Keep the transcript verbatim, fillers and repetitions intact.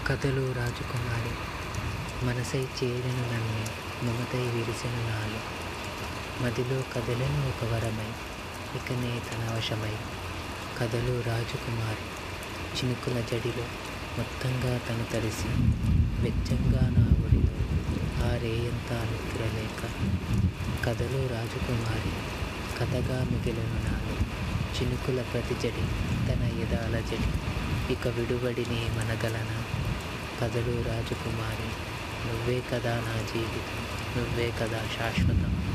కథలు రాజకుమారి మనసై చేరెను నన్నే మమతై విరిసెను నాలో మదిలో కదలను ఒక వరమై ఇకనే తన వశమై కథలు రాజకుమారి చినుకుల జడిలో మొత్తంగా తను తడిసి వెచ్చంగా నా ఒడిలో ఆ రేయంతా నిద్రలేక కథలు రాజకుమారి కథగా మిగిలను నాలో చినుకుల ప్రతి జడి తన ఎదాల జడి ఇక విడువడిని మనగలనా కథలు రాజకుమారి నువ్వే కదా నా జీవితం నువ్వే కదా శాశ్వతం.